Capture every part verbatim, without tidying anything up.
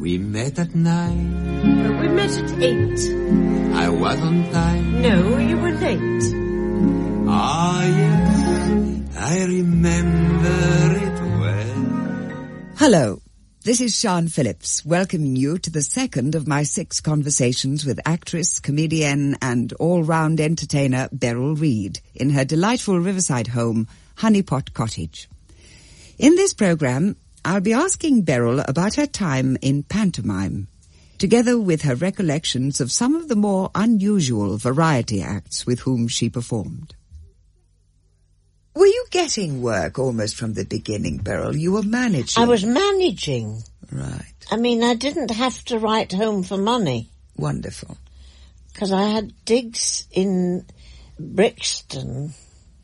We met at nine. No, we met at eight. I was on time. No, you were late. Ah, yes, I remember it well. Hello, this is Sian Phillips, welcoming you to the second of my six conversations with actress, comedian and all-round entertainer Beryl Reid in her delightful riverside home, Honeypot Cottage. In this programme, I'll be asking Beryl about her time in pantomime, together with her recollections of some of the more unusual variety acts with whom she performed. Were you getting work almost from the beginning, Beryl? You were managing. I was managing. Right. I mean, I didn't have to write home for money. Wonderful. Because I had digs in Brixton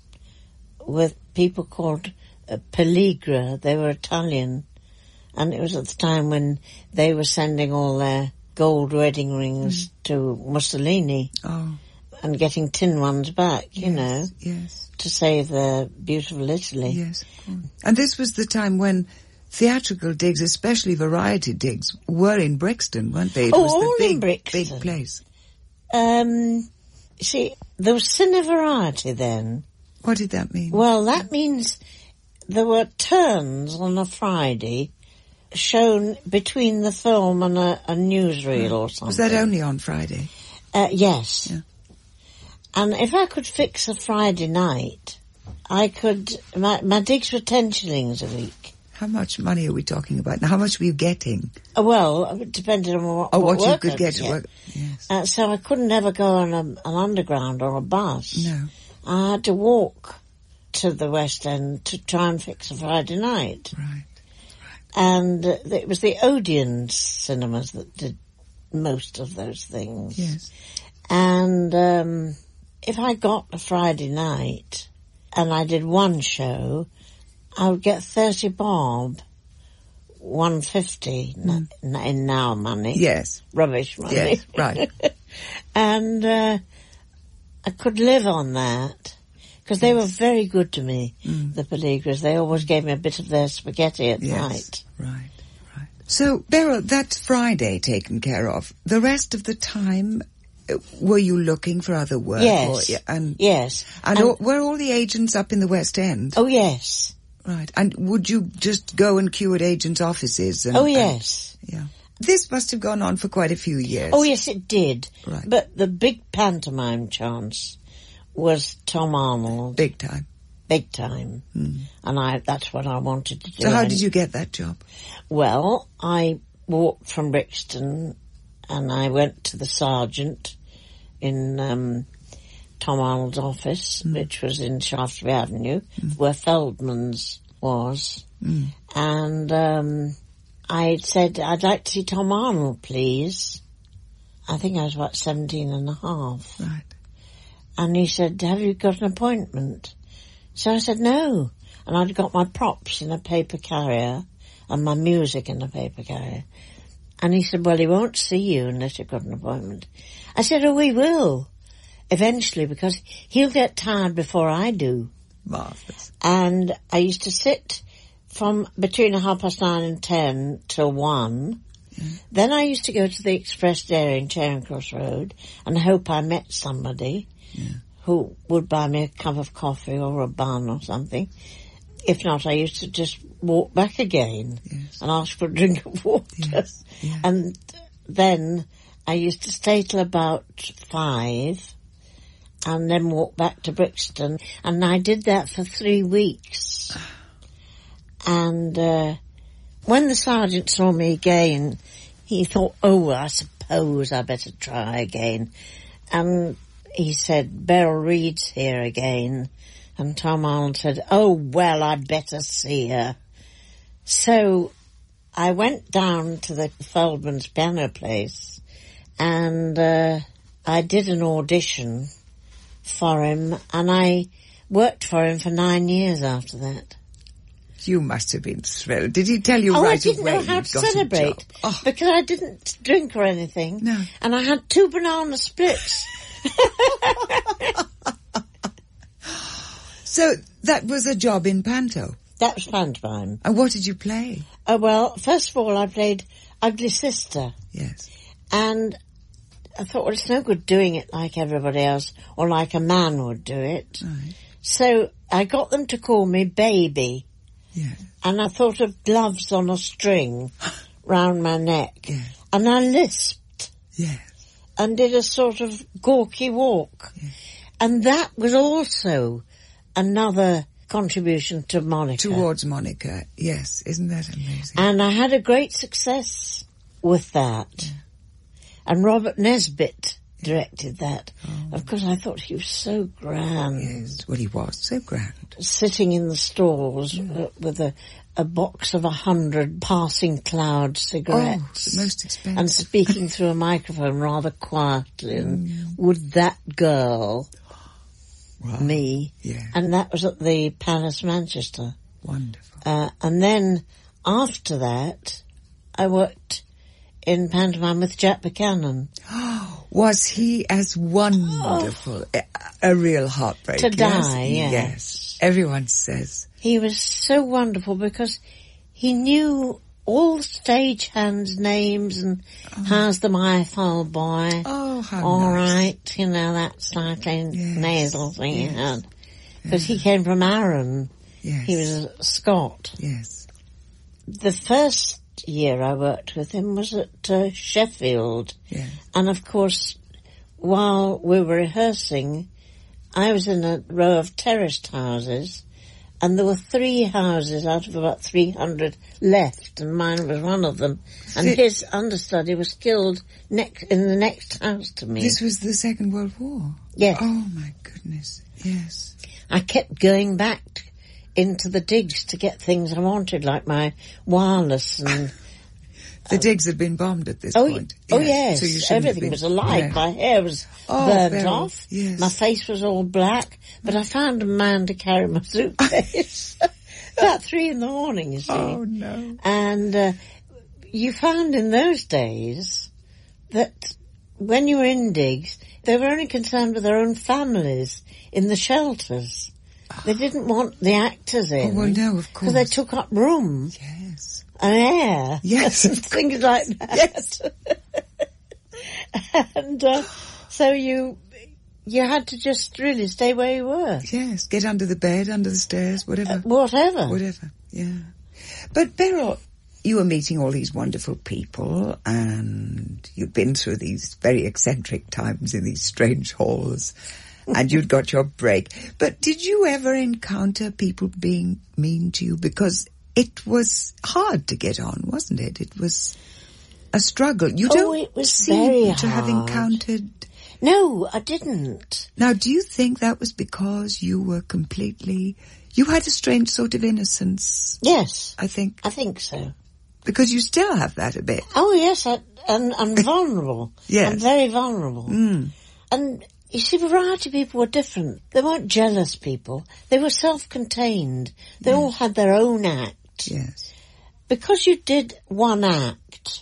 with people called uh, Pelligra. They were Italian. And it was at the time when they were sending all their gold wedding rings mm. to Mussolini. Oh. And getting tin ones back, you yes, know. Yes. To save the beautiful Italy. Yes. And this was the time when theatrical digs, especially variety digs, were in Brixton, weren't they? It oh, was all the big, in Brixton. Big place. Um, see, there was cine variety then. What did that mean? Well, that means there were turns on a Friday shown between the film and a, a newsreel or something. Was that only on Friday? Uh, yes. Yeah. And if I could fix a Friday night, I could... My, my digs were ten shillings a week. How much money are we talking about? Now, how much were you getting? Uh, well, it depended on what, oh, what, what work you could I'd get to get. work. Yes. Uh, so I couldn't ever go on a, an underground or a bus. No. I had to walk to the West End to try and fix a Friday night. Right. right. And uh, it was the Odeon cinemas that did most of those things. Yes. And um, if I got a Friday night and I did one show, I would get thirty bob, one fifty mm. n- in now money. Yes. Rubbish money. Yes, right. And uh, I could live on that. Because they yes. were very good to me, mm. the Pelligras. They always gave me a bit of their spaghetti at yes. night. Right, right. So, Beryl, that's Friday taken care of. The rest of the time, uh, were you looking for other work? Yes. Or, and, yes. And, and all, were all the agents up in the West End? Oh, yes. Right. And would you just go and queue at agents' offices? And, oh, yes. And, yeah. This must have gone on for quite a few years. Oh, yes, it did. Right. But the big pantomime chance was Tom Arnold. Big time. Big time. Mm. And I that's what I wanted to do. So how and, did you get that job? Well, I walked from Brixton and I went to the sergeant in um, Tom Arnold's office, mm. which was in Shaftesbury Avenue, mm. where Feldman's was. Mm. And um, I said, I'd like to see Tom Arnold, please. I think I was about seventeen and a half. Right. And he said, have you got an appointment? So I said, no. And I'd got my props in a paper carrier and my music in a paper carrier. And he said, well, he won't see you unless you've got an appointment. I said, oh, he will. Eventually, because he'll get tired before I do. Marvellous. And I used to sit from between half past nine and ten till one. Yeah. Then I used to go to the Express Dairy in Charing Cross Road and hope I met somebody. Yeah. Who would buy me a cup of coffee or a bun or something. If not, I used to just walk back again yes. and ask for a drink of water. Yes. Yeah. And then I used to stay till about five and then walk back to Brixton. And I did that for three weeks. And uh, when the sergeant saw me again, he thought, oh, well, I suppose I better try again. And he said, Beryl Reid's here again. And Tom Arnold said, oh, well, I'd better see her. So I went down to the Feldman's piano place and uh, I did an audition for him and I worked for him for nine years after that. You must have been thrilled. Did he tell you oh, right away? I didn't know how to celebrate oh. because I didn't drink or anything. No. And I had two banana splits. So that was a job in panto? That was pantomime. And what did you play? Uh, well, first of all, I played ugly sister. Yes. And I thought, well, it's no good doing it like everybody else or like a man would do it. Right. So I got them to call me Baby. Yes. And I thought of gloves on a string round my neck. Yes. And I lisped. Yes. And did a sort of gawky walk. Yes. And that was also another contribution to Monica. Towards Monica, yes. Isn't that amazing? And I had a great success with that. Yeah. And Robert Nesbitt directed that. Oh. Of course, I thought he was so grand. Yes, well, he was so grand. Sitting in the stalls uh, with a, a box of a hundred Passing Cloud cigarettes. Oh, the most expensive. And speaking through a microphone rather quietly. And Mm. would that girl, Wow. me, Yeah, and that was at the Palace, Manchester. wonderful. Uh, and then after that, I worked in pantomime with Jack Buchanan. Was he as wonderful? A, a real heartbreak. To yes? die, yes. Yes. Everyone says. He was so wonderful because he knew all the stagehands' names and Oh. how's the my file boy. Oh, how All nice. right, you know, that slightly Yes, nasal thing he yes. had. Because he came from Arran. Yes. He was a Scot. Yes. The first year I worked with him was at uh, Sheffield. Yes. And of course, while we were rehearsing, I was in a row of terraced houses, and there were three houses out of about three hundred left, and mine was one of them. And Thi- his understudy was killed next in the next house to me. This was the Second World War. Yes. Oh my goodness. Yes. I kept going back t- into the digs to get things I wanted, like my wireless and... The digs had been bombed at this Oh, point. oh yes, So you shouldn't have everything been- was alive. Yeah. My hair was Oh, burnt Beryl, off. yes. My face was all black, but I found a man to carry my suitcase. About three in the morning, you see. Oh no. And uh, you found in those days that when you were in digs, they were only concerned with their own families in the shelters. They didn't want the actors in. Oh, well, no, of course. Because they took up room Yes. and air. Yes. and things like that. Yes. and uh, so you you had to just really stay where you were. Yes. Get under the bed, under the stairs, whatever. Uh, whatever. Whatever, yeah. But Beryl, you were meeting all these wonderful people and you'd been through these very eccentric times in these strange halls and you'd got your break. But did you ever encounter people being mean to you? Because it was hard to get on, wasn't it? It was a struggle. You Oh, don't it was seem very to have hard. encountered... No, I didn't. Now, do you think that was because you were completely... You had a strange sort of innocence, Yes, I think, I think so. because you still have that a bit. Oh, yes, I, and I'm vulnerable. Yes. I'm very vulnerable. Mm. And you see, variety people were different. They weren't jealous people. They were self-contained. They all had their own act. Yes. Because you did one act,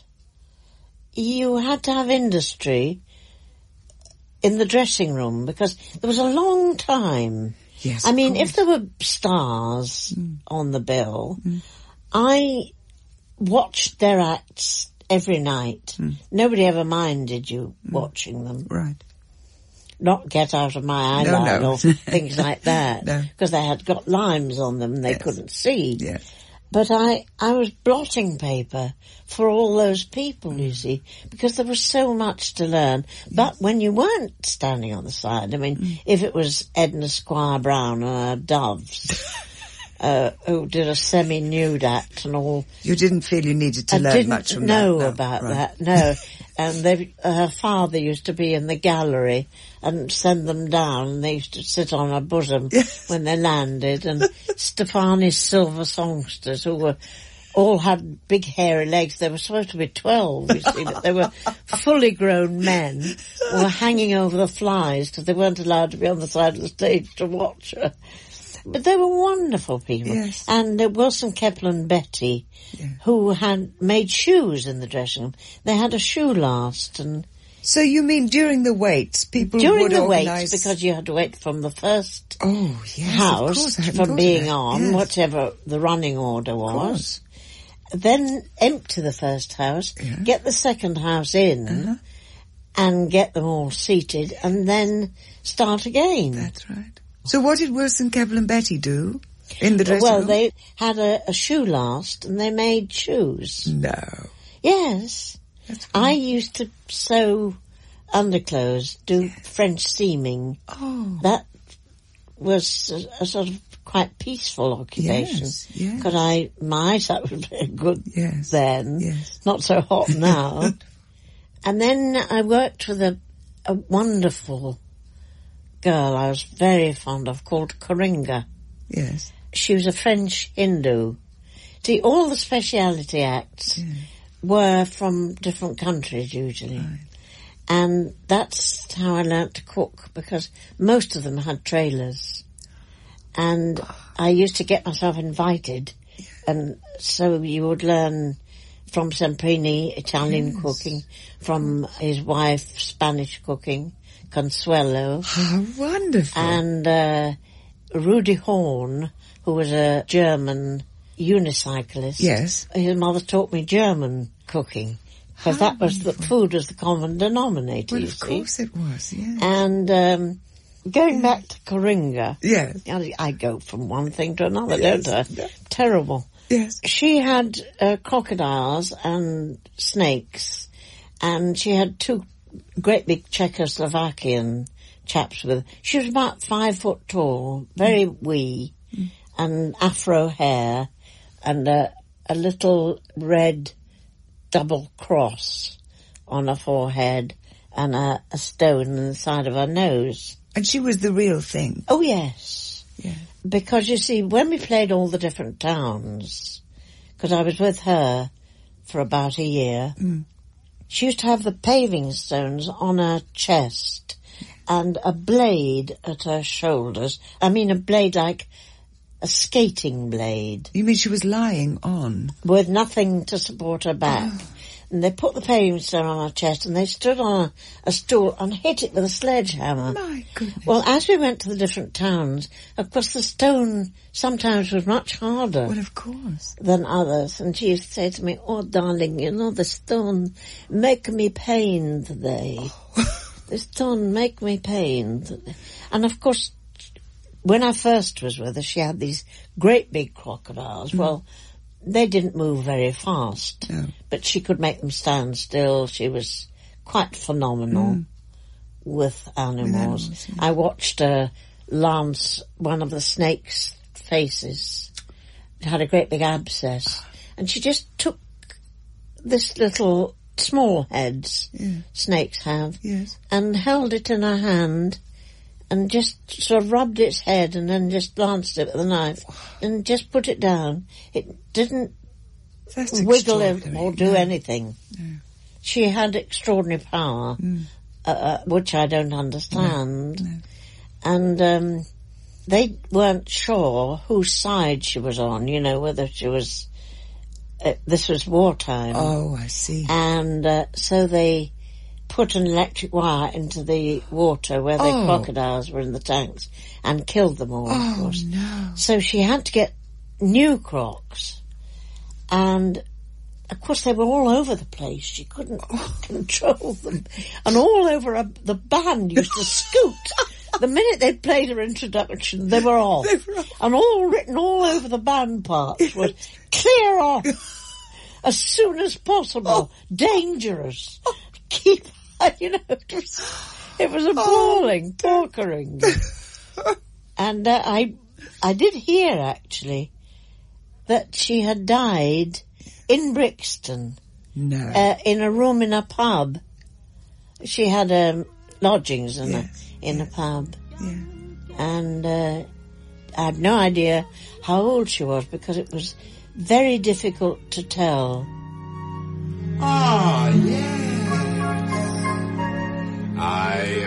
you had to have industry in the dressing room because there was a long time. Yes. I of mean, course. if there were stars on the bill, I watched their acts every night. Nobody ever minded you watching them. Right. Not get out of my eye No, line no. or things like that. No. Because they had got limes on them and they Yes. couldn't see. Yes. But I, I was blotting paper for all those people, you see, because there was so much to learn. But when you weren't standing on the side, I mean, if it was Edna Squire Brown and her Doves, uh, who did a semi-nude act and all, You didn't feel you needed to I learn didn't much from know that. No, about right. that, no. And they, uh, her father used to be in the gallery and send them down, and they used to sit on her bosom Yes. when they landed. And Stefani's silver songsters, who were all had big hairy legs. They were supposed to be twelve, you see, but they were fully grown men who were hanging over the flies because they weren't allowed to be on the side of the stage to watch her. But they were wonderful people. Yes. And uh, Wilson Kepler Betty, Yeah. who had made shoes in the dressing room. They had a shoe last, and So you mean during the waits, people during would the organise... wait, because you had to wait from the first Oh, yes, of house course, I hadn't thought from of being that. on, Yes. whatever the running order Of was. course. then empty the first house, Yeah. get the second house in, Uh-huh. and get them all seated, and then start again. That's right. So what did Wilson, Keppel and Betty do in the dressing Well, room? they had a, a shoe last, and they made shoes. No. Yes. That's I used to sew underclothes, do French seaming. Oh. That was a, a sort of quite peaceful occupation. Yes, yes. Because I, my eyesight was very good Yes, then. yes. Not so hot now. And then I worked with a, a wonderful girl I was very fond of called Coringa. Yes. She was a French Hindu. See, all the speciality acts Yeah. were from different countries usually. Right. And that's how I learnt to cook, because most of them had trailers. And I used to get myself invited, and so you would learn from Semprini, Italian Yes. cooking, from his wife, Spanish cooking, Consuelo, How wonderful. and uh, Rudy Horn, who was a German unicyclist. Yes. His mother taught me German cooking, because How that was the food was the common denominator, Well, you of see. course it was, yes. And um, going back to Coringa, Yes. I, I go from one thing to another, Yes. don't I? Terrible. Yes. She had uh, crocodiles and snakes, and she had two great big Czechoslovakian chaps with her. She was about five foot tall, very wee, Mm. and afro hair, and a, a little red double cross on her forehead, and a, a stone in the side of her nose. And she was the real thing. Oh, yes. Yeah. Because, you see, when we played all the different towns, because I was with her for about a year, Mm. she used to have the paving stones on her chest and a blade at her shoulders. I mean, a blade like a skating blade You mean she was lying on? with nothing to support her back. And they put the paving stone on her chest, and they stood on a, a stool and hit it with a sledgehammer. My goodness. Well, as we went to the different towns, of course the stone sometimes was much harder Well, of course. than others. And she used to say to me, "Oh, darling, you know, the stone make me pain today. The stone make me pain today." And of course, when I first was with her, she had these great big crocodiles. Mm. Well, they didn't move very fast, No. but she could make them stand still. She was quite phenomenal Mm. with animals. animals, yeah. I watched her lance one of the snake's faces. It had a great big abscess. And she just took this little small heads Yeah. snakes have Yes. and held it in her hand and just sort of rubbed its head and then just lanced it with a knife and just put it down. It didn't That's wiggle it extraordinary. or do No. anything. No. She had extraordinary power, Mm. uh, uh, which I don't understand. No. And um, they weren't sure whose side she was on, you know, whether she was... Uh, this was wartime. Oh, I see. And uh, so they put an electric wire into the water where the Oh. crocodiles were in the tanks and killed them all, of Oh, course. no. So she had to get new crocs. And, of course, they were all over the place. She couldn't control them. And all over a, the band used to scoot. The minute they'd played her introduction, they were off. They were off. And all written all over the band parts was, "Clear off as soon as possible. Dangerous. Keep," you know, it was, it was appalling, porkering. And uh, I, I did hear, actually, that she had died in Brixton, No. uh, in a room in a pub. She had um, lodgings in, Yes, a, in a pub. yeah. And uh, I had no idea how old she was, because it was very difficult to tell. Ah, yes. I